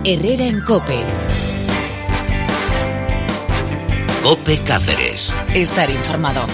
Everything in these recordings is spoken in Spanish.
Herrera en COPE. COPE Cáceres. Estar informado.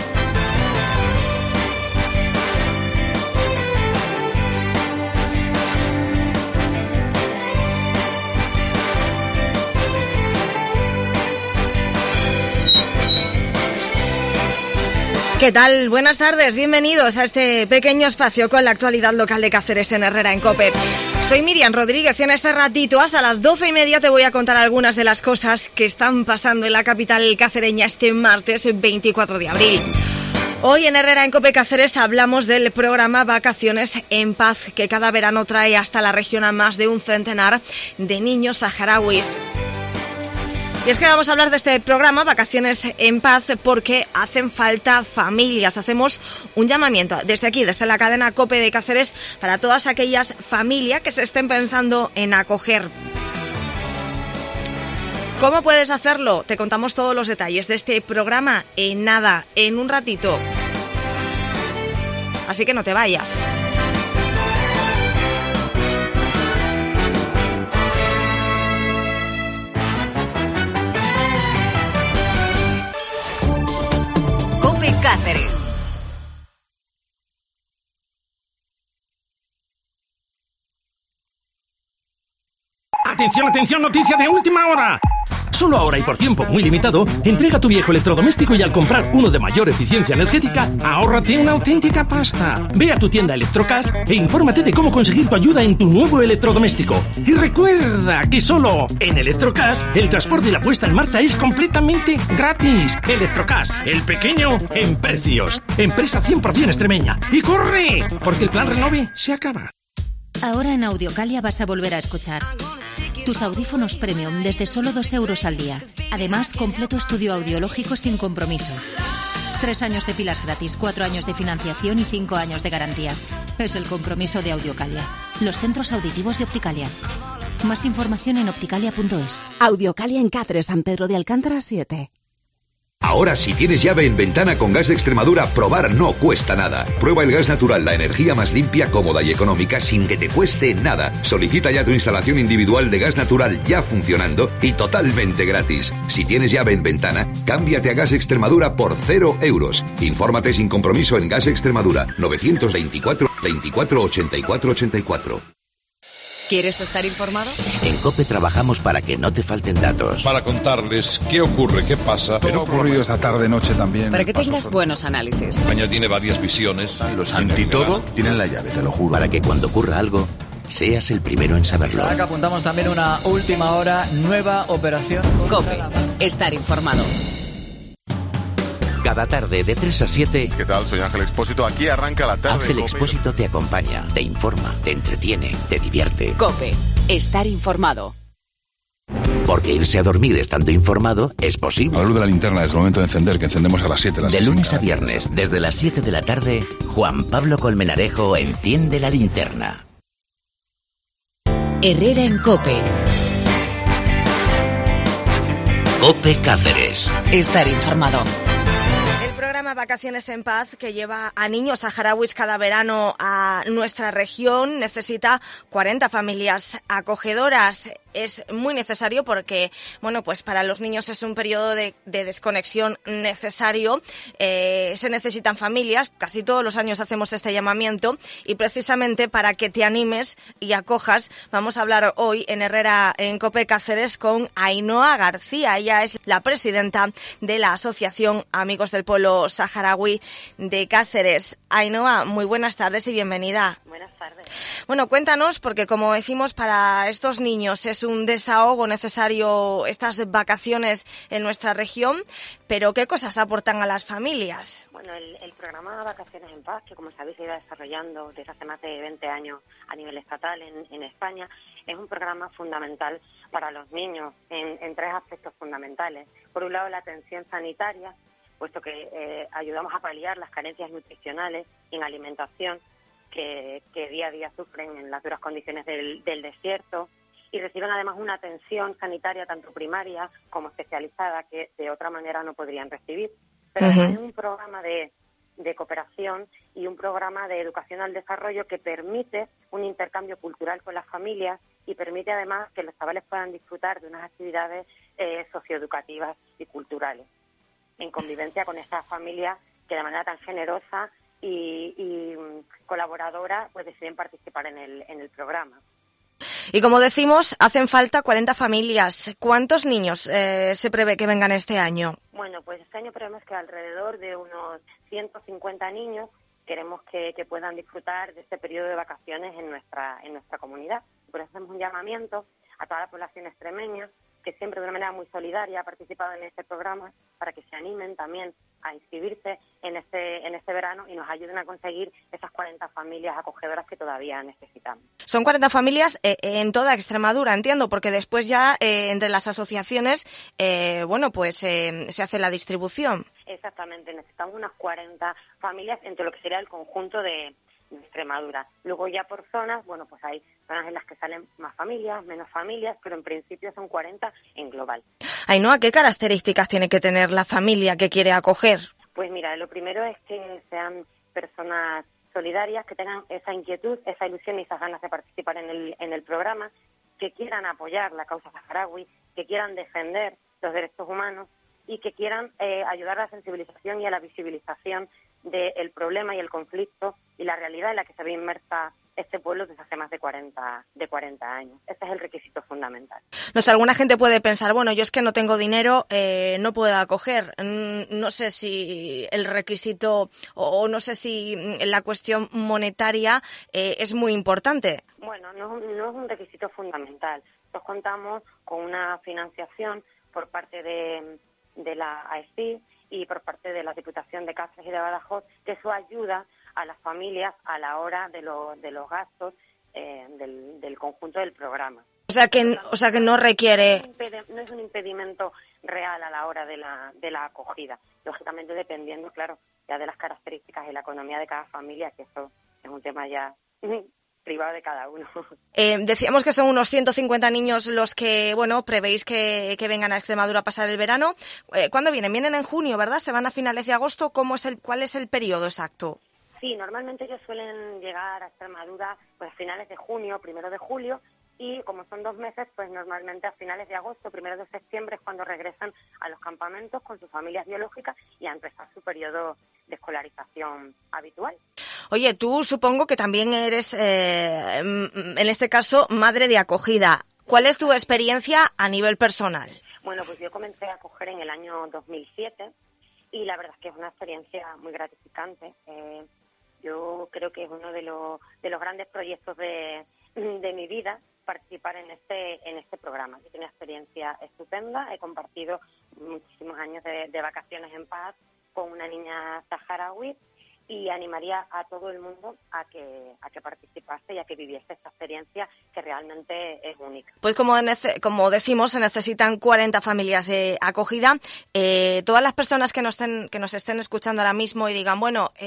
¿Qué tal? Buenas tardes, bienvenidos a este pequeño espacio con la actualidad local de Cáceres en Herrera en COPE. Soy Miriam Rodríguez y en este ratito hasta las 12:30 te voy a contar algunas de las cosas que están pasando en la capital cacereña este martes 24 de abril. Hoy en Herrera en COPE Cáceres hablamos del programa Vacaciones en Paz, que cada verano trae hasta la región a más de un centenar de niños saharauis. Y es que vamos a hablar de este programa, Vacaciones en Paz, porque hacen falta familias. Hacemos un llamamiento desde aquí, desde la cadena COPE de Cáceres, para todas aquellas familias que se estén pensando en acoger. ¿Cómo puedes hacerlo? Te contamos todos los detalles de este programa en nada, en un ratito. Así que no te vayas. COPE Cáceres. ¡Atención, atención! ¡Noticia de última hora! Solo ahora y por tiempo muy limitado, entrega tu viejo electrodoméstico y al comprar uno de mayor eficiencia energética, ahórrate una auténtica pasta. Ve a tu tienda Electrocas e infórmate de cómo conseguir tu ayuda en tu nuevo electrodoméstico. Y recuerda que solo en Electrocas el transporte y la puesta en marcha es completamente gratis. Electrocas, el pequeño en precios. Empresa 100% extremeña. ¡Y corre! Porque el plan Renove se acaba. Ahora en Audiocalia vas a volver a escuchar tus audífonos premium desde solo 2 euros al día. Además, completo estudio audiológico sin compromiso. 3 años de pilas gratis, 4 años de financiación y 5 años de garantía. Es el compromiso de Audiocalia. Los centros auditivos de Opticalia. Más información en opticalia.es. Audiocalia en Cáceres, San Pedro de Alcántara 7. Ahora, si tienes llave en ventana con Gas Extremadura, probar no cuesta nada. Prueba el gas natural, la energía más limpia, cómoda y económica sin que te cueste nada. Solicita ya tu instalación individual de gas natural ya funcionando y totalmente gratis. Si tienes llave en ventana, cámbiate a Gas Extremadura por 0 euros. Infórmate sin compromiso en Gas Extremadura 924 24 84 84. ¿Quieres estar informado? En COPE trabajamos para que no te falten datos. Para contarles qué ocurre, qué pasa. Pero ha ocurrido esta tarde-noche también. Para que tengas buenos análisis. España tiene varias visiones. Los antitodo tienen la llave, te lo juro. Para que cuando ocurra algo, seas el primero en saberlo. Acá apuntamos también una última hora, nueva operación. COPE, estar informado. Cada tarde de 3 a 7... ¿Qué tal? Soy Ángel Expósito. Aquí arranca la tarde. Ángel Expósito te acompaña, te informa, te entretiene, te divierte. COPE, estar informado. Porque irse a dormir estando informado es posible. A la luz de la linterna es el momento de encender, que encendemos a las 7 de la tarde. De lunes a viernes, desde las 7 de la tarde, Juan Pablo Colmenarejo enciende la linterna. Herrera en COPE. COPE Cáceres. Estar informado. Vacaciones en Paz, que lleva a niños saharauis cada verano a nuestra región, necesita 40 familias acogedoras. Es muy necesario porque, bueno, pues para los niños es un periodo de desconexión necesario. Se necesitan familias, casi todos los años hacemos este llamamiento y precisamente para que te animes y acojas, vamos a hablar hoy en Herrera en COPE Cáceres con Ainhoa García. Ella es la presidenta de la Asociación Amigos del Pueblo Saharaui de Cáceres. Ainhoa, muy buenas tardes y bienvenida. Buenas tardes. Bueno, cuéntanos, porque como decimos, para estos niños es un desahogo necesario estas vacaciones en nuestra región, pero ¿qué cosas aportan a las familias? Bueno, el programa Vacaciones en Paz, que como sabéis se iba desarrollando desde hace más de 20 años a nivel estatal en España, es un programa fundamental para los niños en 3 aspectos fundamentales. Por un lado, la atención sanitaria, puesto que ayudamos a paliar las carencias nutricionales en alimentación que día a día sufren en las duras condiciones del desierto, y reciben además una atención sanitaria tanto primaria como especializada que de otra manera no podrían recibir. Pero también un programa de cooperación y un programa de educación al desarrollo que permite un intercambio cultural con las familias y permite además que los chavales puedan disfrutar de unas actividades socioeducativas y culturales, en convivencia con estas familias que de manera tan generosa y colaboradora pues deciden participar en el programa. Y como decimos, hacen falta 40 familias. ¿Cuántos niños se prevé que vengan este año? Bueno, pues este año prevemos que alrededor de unos 150 niños queremos que puedan disfrutar de este periodo de vacaciones en nuestra comunidad. Por eso hacemos un llamamiento a toda la población extremeña, que siempre de una manera muy solidaria ha participado en este programa, para que se animen también a inscribirse en este verano y nos ayuden a conseguir esas 40 familias acogedoras que todavía necesitamos. Son 40 familias en toda Extremadura, entiendo, porque después ya entre las asociaciones, se hace la distribución. Exactamente, necesitamos unas 40 familias entre lo que sería el conjunto de Extremadura. Luego ya por zonas, bueno, pues hay zonas en las que salen más familias, menos familias, pero en principio son 40 en global. Ainhoa, ¿qué características tiene que tener la familia que quiere acoger? Pues mira, lo primero es que sean personas solidarias, que tengan esa inquietud, esa ilusión y esas ganas de participar en el programa, que quieran apoyar la causa saharaui, que quieran defender los derechos humanos y que quieran ayudar a la sensibilización y a la visibilización del problema y el conflicto y la realidad en la que se ve inmersa este pueblo desde hace más de 40 años. Ese es el requisito fundamental. No sé, alguna gente puede pensar, bueno, yo es que no tengo dinero, no puedo acoger. No sé si el requisito o no sé si la cuestión monetaria es muy importante. Bueno, no es un requisito fundamental. Nosotros contamos con una financiación por parte de la AESI y por parte de la Diputación de Cáceres y de Badajoz, que eso ayuda a las familias a la hora de los gastos del conjunto del programa. O sea que no requiere... No es un impedimento real a la hora de la acogida. Lógicamente dependiendo, claro, ya de las características y la economía de cada familia, que eso es un tema ya privado de cada uno. Decíamos que son unos 150 niños los que, prevéis que vengan a Extremadura a pasar el verano. ¿Cuándo vienen? Vienen en junio, ¿verdad? ¿Se van a finales de agosto? ¿Cuál es el periodo exacto? Sí, normalmente ellos suelen llegar a Extremadura pues a finales de junio, 1 de julio, y como son 2 meses, pues normalmente a finales de agosto, 1 de septiembre es cuando regresan a los campamentos con sus familias biológicas y a empezar su periodo de escolarización habitual. Oye, tú supongo que también eres, en este caso, madre de acogida. ¿Cuál es tu experiencia a nivel personal? Bueno, pues yo comencé a acoger en el año 2007 y la verdad es que es una experiencia muy gratificante. Yo creo que es uno de los grandes proyectos de mi vida participar en este programa. Yo tengo una experiencia estupenda, he compartido muchísimos años de vacaciones en paz con una niña saharaui y animaría a todo el mundo a que participase y a que viviese esta experiencia que realmente es única. Pues como decimos, se necesitan 40 familias de acogida. Todas las personas que nos estén escuchando ahora mismo y digan,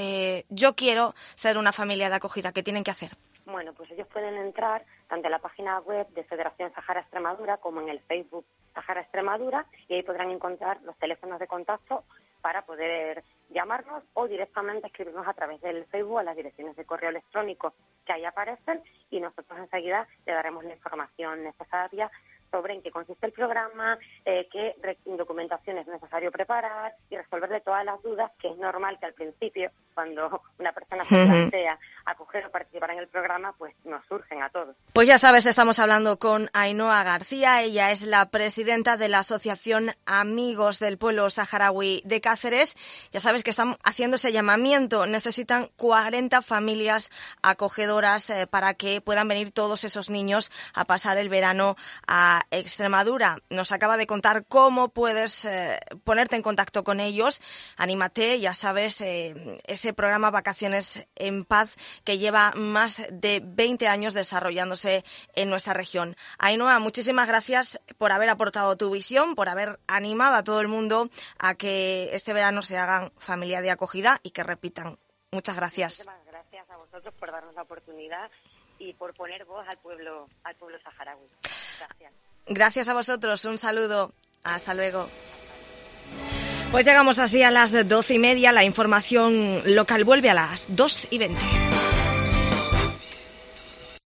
yo quiero ser una familia de acogida, ¿qué tienen que hacer? Bueno, pues ellos pueden entrar tanto en la página web de Federación Sahara Extremadura como en el Facebook Sahara Extremadura y ahí podrán encontrar los teléfonos de contacto para poder llamarnos o directamente escribirnos a través del Facebook a las direcciones de correo electrónico que ahí aparecen y nosotros enseguida le daremos la información necesaria sobre en qué consiste el programa, qué documentación es necesario preparar y resolverle todas las dudas, que es normal que al principio, cuando una persona se plantea acoger o participar en el programa, pues nos surgen a todos. Pues ya sabes, estamos hablando con Ainhoa García, ella es la presidenta de la Asociación Amigos del Pueblo Saharaui de Cáceres. Ya sabes que están haciendo ese llamamiento, necesitan 40 familias acogedoras para que puedan venir todos esos niños a pasar el verano a Extremadura. Nos acaba de contar cómo puedes ponerte en contacto con ellos. Anímate, ya sabes, ese programa Vacaciones en Paz que lleva más de 20 años desarrollándose en nuestra región. Ainhoa, muchísimas gracias por haber aportado tu visión, por haber animado a todo el mundo a que este verano se hagan familia de acogida y que repitan. Muchas gracias. Muchísimas gracias a vosotros por darnos la oportunidad y por poner voz al pueblo saharaui. Gracias. Gracias a vosotros, un saludo, hasta luego. Pues llegamos así a las 12:30, la información local vuelve a las 2:20.